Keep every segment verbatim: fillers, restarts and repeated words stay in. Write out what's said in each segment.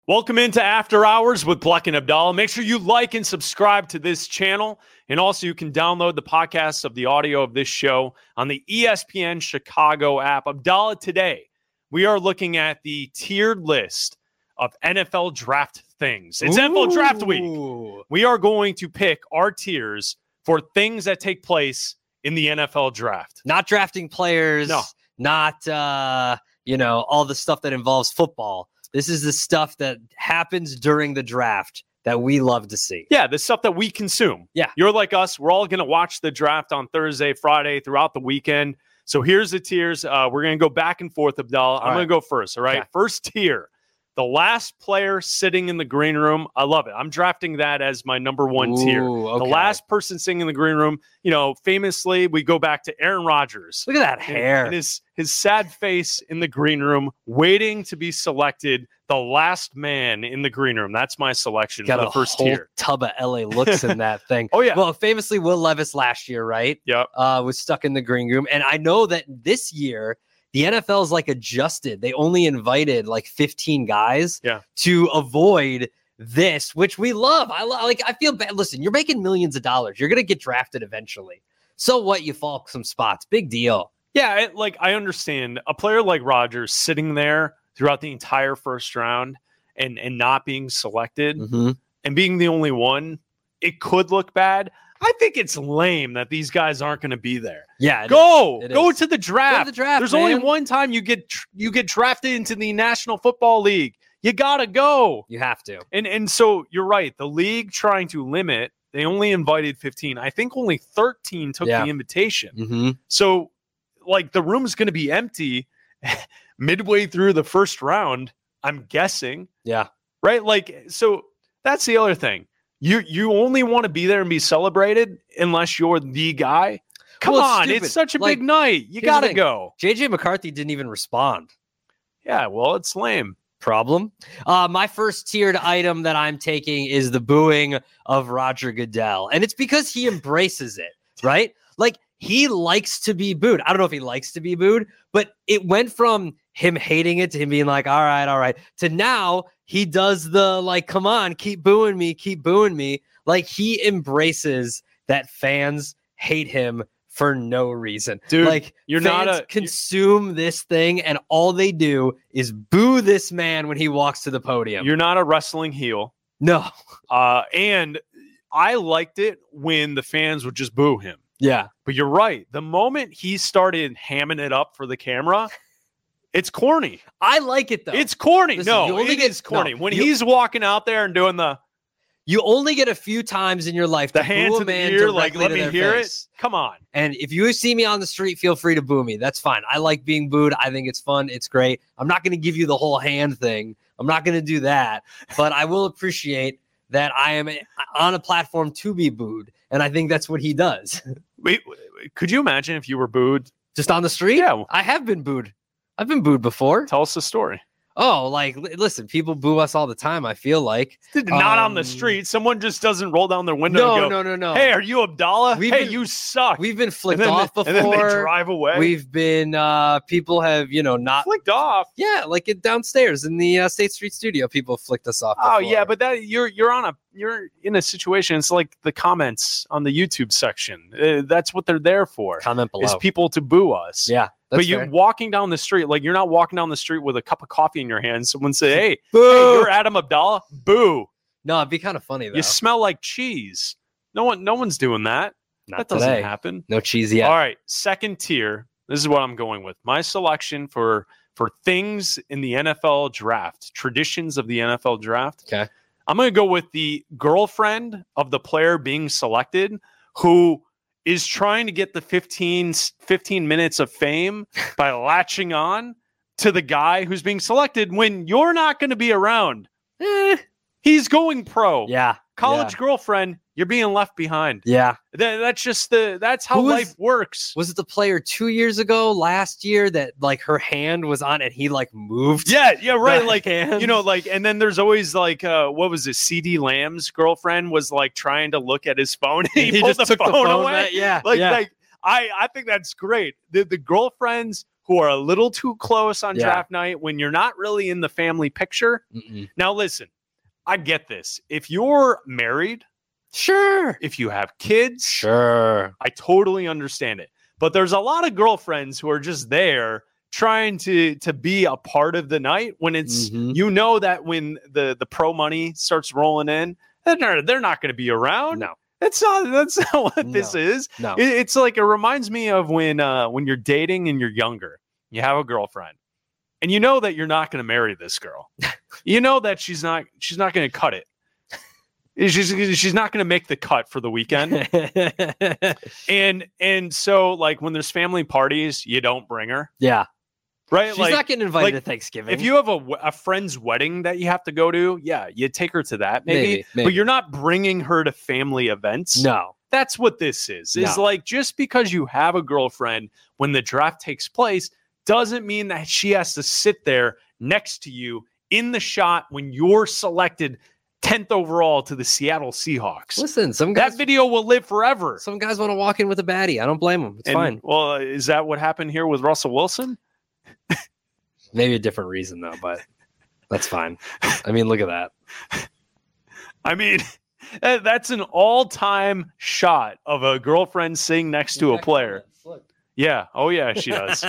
Welcome into After Hours with Bleck and Abdallah. Make sure you like and subscribe to this channel. And also you can download the podcasts of the audio of this show on the E S P N Chicago app. Abdallah, today we are looking at the tiered list of N F L draft things. It's Ooh. N F L draft week. We are going to pick our tiers for things that take place in the N F L draft. Not drafting players. No. Not, uh, you know, all the stuff that involves football. This is the stuff that happens during the draft that we love to see. Yeah, the stuff that we consume. Yeah. You're like us. We're all going to watch the draft on Thursday, Friday, throughout the weekend. So here's the tiers. Uh, we're going to go back and forth, Abdallah. I'm right. going to go first, all right? Okay. First tier, the last player sitting in the green room. I love it. I'm drafting that as my number one Ooh, tier. Okay. The last person sitting in the green room, you know, famously, we go back to Aaron Rodgers. Look at that hair. And, and his, his sad face in the green room, waiting to be selected. The last man in the green room. That's my selection Got for the a first whole tier. Tub of L A looks in that thing. Oh, yeah. Well, famously, Will Levis last year, right? Yep. Uh, was stuck in the green room. And I know that this year, the N F L is like adjusted. They only invited like fifteen guys yeah. to avoid this, which we love. I lo- like. I feel bad. Listen, you're making millions of dollars. You're going to get drafted eventually. So what? You fall some spots. Big deal. Yeah, it, like I understand a player like Rodgers sitting there throughout the entire first round and, and not being selected mm-hmm. and being the only one, it could look bad. I think it's lame that these guys aren't going to be there. Yeah, go is. go to the draft. Go to the draft. There's man. only one time you get tr- you get drafted into the National Football League. You gotta go. You have to. And and so you're right. The league trying to limit. They only invited fifteen. I think only thirteen took yeah. the invitation. Mm-hmm. So like the room's going to be empty midway through the first round. I'm guessing. Yeah. Right. Like so. That's the other thing. You you only want to be there and be celebrated unless you're the guy. Come well, on, it's, it's such a like, big night. You got to go. J J McCarthy didn't even respond. Yeah, well, it's lame. Problem. Uh, my first tiered item that I'm taking is the booing of Roger Goodell. And it's because he embraces it, right? Like he likes to be booed. I don't know if he likes to be booed, but it went from him hating it to him being like, all right, all right, to now he does the like, come on, keep booing me, keep booing me. Like he embraces that fans hate him for no reason. Dude, like you're fans not a consume this thing and all they do is boo this man when he walks to the podium. You're not a wrestling heel. No. Uh, and I liked it when the fans would just boo him. Yeah. But you're right. The moment he started hamming it up for the camera, it's corny. I like it though. It's corny. Listen, no, you only it get, is corny. No, when you, he's walking out there and doing the You only get a few times in your life the to hand boo to a the man ear, like directly let to me their hear face. it. Come on. And if you see me on the street, feel free to boo me. That's fine. I like being booed. I think it's fun. It's great. I'm not going to give you the whole hand thing. I'm not going to do that. But I will appreciate that I am on a platform to be booed. And I think that's what he does. Wait, could you imagine if you were booed? Just on the street? Yeah. I have been booed. I've been booed before. Tell us the story. Oh, like, li- listen, people boo us all the time, I feel like. Not um, on the street. Someone just doesn't roll down their window No, and go, no, no, no. hey, are you Abdallah? We've hey, been- you suck. We've been and flicked then off they, before. And then they drive away. We've been, uh, people have, you know, not. flicked off. Yeah, like it downstairs in the uh, State Street studio, people flicked us off. Oh before. yeah, but that you're you're on a you're in a situation. It's like the comments on the YouTube section. Uh, that's what they're there for. Comment below. Is people to boo us. Yeah, but that's you fair. walking down the street, like you're not walking down the street with a cup of coffee in your hand. Someone say, "Hey, Boo! hey, you're Adam Abdallah." Boo! No, it'd be kind of funny though. You smell like cheese. No one, no one's doing that. Not that doesn't today. happen. No cheese yet. All right, second tier. This is what I'm going with. My selection for for things in the N F L draft, traditions of the N F L draft. Okay. I'm going to go with the girlfriend of the player being selected who is trying to get the fifteen, fifteen minutes of fame by latching on to the guy who's being selected when you're not going to be around. Eh, he's going pro. Yeah. College yeah. girlfriend, you're being left behind. Yeah. That, that's just the, that's how Who was- life works. Was it the player two years ago, last year, that like her hand was on and he like moved? Yeah, yeah, right. the Like, hand? you know, like, and then there's always like, uh, what was it? C D Lamb's girlfriend was like trying to look at his phone. And he, he pulled just the took phone, the phone away. back. Yeah. Like, yeah. like I, I think that's great. The, the girlfriends who are a little too close on Yeah. draft night when you're not really in the family picture. Mm-mm. Now, listen, I get this. If you're married, Sure. if you have kids, Sure. I totally understand it. But there's a lot of girlfriends who are just there trying to to be a part of the night when it's Mhm. you know that when the the pro money starts rolling in, they're, they're not going to be around. No. That's not that's not what this No. is. No. It, it's like it reminds me of when uh when you're dating and you're younger. You have a girlfriend. And you know that you're not going to marry this girl. You know that she's not she's not going to cut it. She's she's not going to make the cut for the weekend. and and so like when there's family parties, you don't bring her, Yeah. right? She's like not getting invited like, to Thanksgiving. if you have a, w- a friend's wedding that you have to go to, yeah, you take her to that maybe, Maybe, maybe. but you're not bringing her to family events. No. That's what this is. Is No. like just because you have a girlfriend when the draft takes place doesn't mean that she has to sit there next to you in the shot when you're selected tenth overall to the Seattle Seahawks. Listen, some guys That video will live forever. some guys want to walk in with a baddie. I don't blame them. It's And, fine. Well, is that what happened here with Russell Wilson? Maybe a different reason though, but that's fine. I mean, look at that. I mean, that- that's an all-time shot of a girlfriend sitting next to a player. Yeah. Oh, yeah, she does.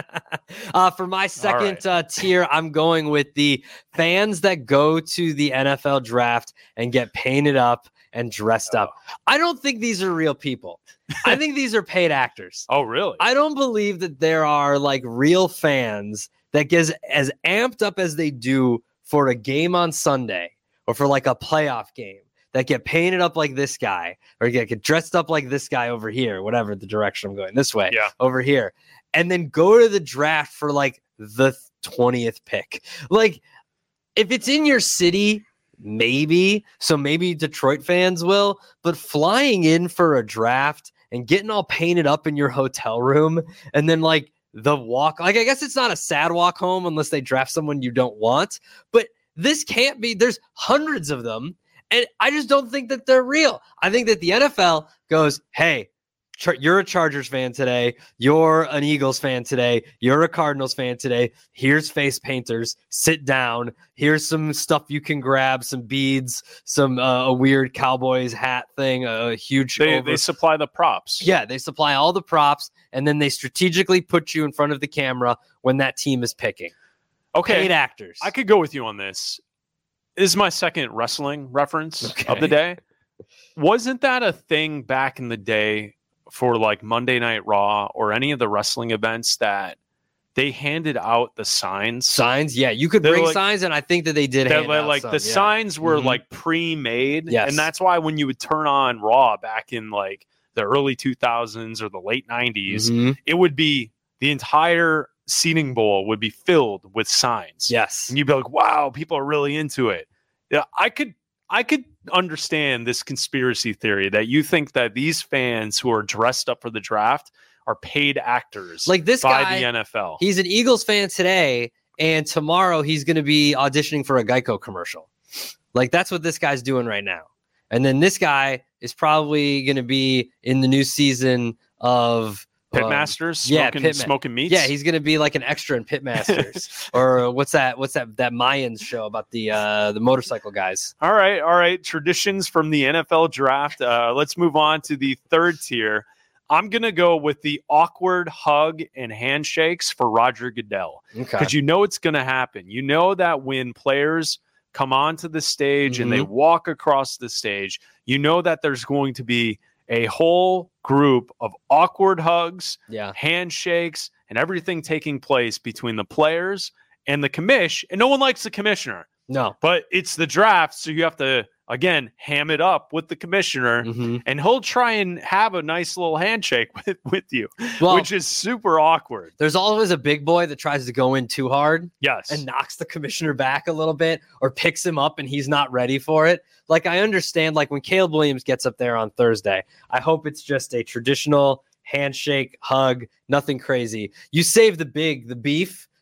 uh, for my second right. uh, tier, I'm going with the fans that go to the N F L draft and get painted up and dressed up. I don't think these are real people. I think these are paid actors. Oh, really? I don't believe that there are like real fans that get as amped up as they do for a game on Sunday or for like a playoff game that get painted up like this guy or get, get dressed up like this guy over here, whatever the direction I'm going this way, Yeah. over here, and then go to the draft for like the twentieth pick. Like if it's in your city, maybe, so maybe Detroit fans will, but flying in for a draft and getting all painted up in your hotel room and then like the walk, like I guess it's not a sad walk home unless they draft someone you don't want, but this can't be, there's hundreds of them. And I just don't think that they're real. I think that the N F L goes, hey, Char- you're a Chargers fan today. You're an Eagles fan today. You're a Cardinals fan today. Here's face painters. Sit down. Here's some stuff you can grab, some beads, some uh, a weird Cowboys hat thing, a huge. They, over- they supply the props. yeah, they supply all the props, and then they strategically put you in front of the camera when that team is picking. Okay. Paid actors. I could go with you on this. This is my second wrestling reference Okay. of the day. Wasn't that a thing back in the day for like Monday Night Raw or any of the wrestling events that they handed out the signs? Signs, yeah, you could They're bring like- signs, and I think that they did. That, hand like out like some, the yeah. signs were Mhm. like pre-made, Yes. and that's why when you would turn on Raw back in like the early two thousands or the late nineties, Mhm. it would be the entire seating bowl would be filled with signs. Yes, And you'd be like, wow, people are really into it. Yeah, I could I could understand this conspiracy theory that you think that these fans who are dressed up for the draft are paid actors like this by guy. the N F L. He's an Eagles fan today, and tomorrow he's going to be auditioning for a Geico commercial. Like that's what this guy's doing right now. And then this guy is probably going to be in the new season of um, Pitmasters, yeah, smoking, Pitma- smoking meats. Yeah, he's going to be like an extra in Pitmasters, or what's that? What's that? That Mayans show about the uh, the motorcycle guys. All right, all right. Traditions from the N F L draft. Uh, let's move on to the third tier. I'm gonna go with the awkward hug and handshakes for Roger Goodell Okay. because you know it's gonna happen. You know that when players come onto the stage and they Mhm. walk across the stage, you know that there's going to be a whole group of awkward hugs, Yeah. handshakes, and everything taking place between the players and the commish. And no one likes the commissioner. No. But it's the draft, so you have to, again, ham it up with the commissioner, Mhm. and he'll try and have a nice little handshake with, with you, Well, which is super awkward. there's always a big boy that tries to go in too hard Yes. and knocks the commissioner back a little bit or picks him up and he's not ready for it. Like I understand, like when Caleb Williams gets up there on Thursday, I hope it's just a traditional handshake, hug, nothing crazy. You save the big, the beef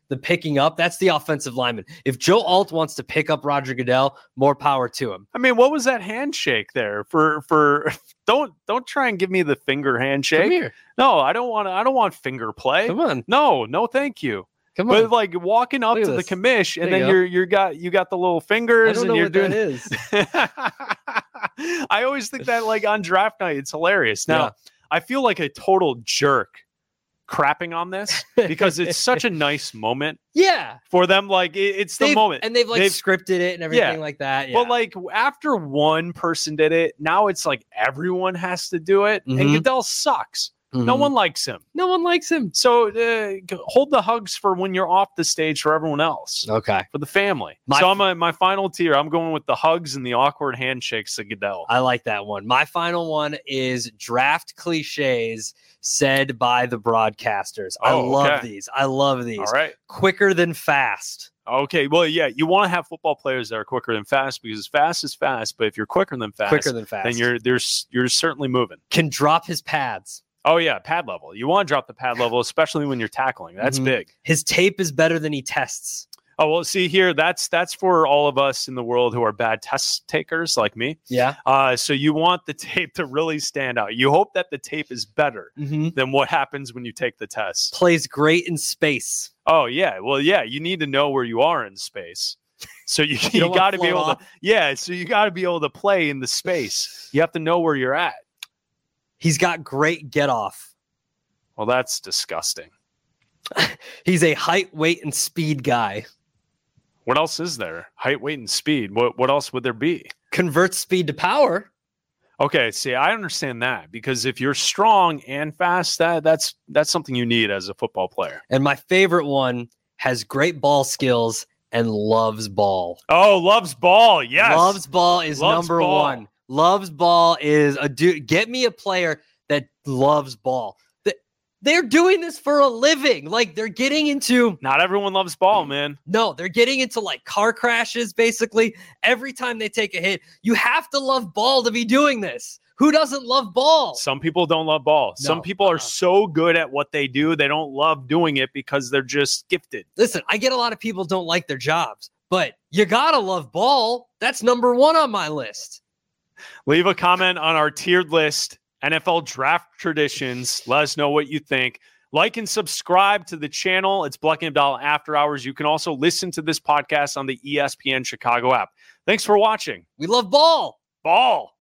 the picking up, that's the offensive lineman. If Joe Alt wants to pick up Roger Goodell, more power to him. I mean, what was that handshake there for? For don't don't try and give me the finger handshake. Come here. No, I don't want. I don't want finger play. Come on. No, no, thank you. Come on. But like walking up Look at to this. the commish, and There you then go. you're you got you got the little I fingers, don't and know you're what doing. that is. I always think that like on draft night, it's hilarious. Now Yeah. I feel like a total jerk crapping on this because it's such a nice moment Yeah. for them. Like it, it's the They've- moment, And they've like They've- scripted it and everything Yeah. like that. Yeah. but like after one person did it, now it's like everyone has to do it, and Mhm. Goodell sucks. No Mhm. one likes him. no one likes him. So uh, g- hold the hugs for when you're off the stage for everyone else, Okay. for the family. My- so I'm a, my final tier. I'm going with the hugs and the awkward handshakes to Goodell. I like that one. My final one is draft cliches said by the broadcasters. I Oh, love okay. these. I love these. All right. Quicker than fast. Okay. Well, yeah, you want to have football players that are quicker than fast because fast is fast. But if you're quicker than fast, Quicker than fast. then you're there's you're certainly moving. Can drop his pads. Oh yeah, pad level. You want to drop the pad level, especially when you're tackling. That's Mhm. big. His tape is better than he tests. Oh well, see here, that's that's for all of us in the world who are bad test takers like me. Yeah. Uh, so you want the tape to really stand out. You hope that the tape is better Mm-hmm. than what happens when you take the test. Plays great in space. Oh yeah, well yeah, you need to know where you are in space. So you, You you, don't wanna got to be float able off. to yeah. So you got to be able to play in the space. You have to know where you're at. He's got great get off. Well, that's disgusting. He's a height, weight, and speed guy. What else is there? Height, weight, and speed. What what else would there be? Converts speed to power. Okay, see, I understand that because if you're strong and fast, that that's that's something you need as a football player. And my favorite one has great ball skills and loves ball. Oh, loves ball. Yes. Loves ball is Loves number ball. one. Loves ball is a dude. Get me a player that loves ball. Th- They're doing this for a living. Like they're getting into Not everyone loves ball, man. no, they're getting into like car crashes basically. Every time they take a hit, you have to love ball to be doing this. Who doesn't love ball? Some people don't love ball. Some No, people are uh-uh. so good at what they do, they don't love doing it because they're just gifted. Listen, I get a lot of people don't like their jobs, but you gotta love ball. That's number one on my list. Leave a comment on our tiered list, N F L draft traditions. Let us know what you think. Like and subscribe to the channel. It's Bleck and Abdallah After Hours. You can also listen to this podcast on the E S P N Chicago app. Thanks for watching. We love ball. Ball.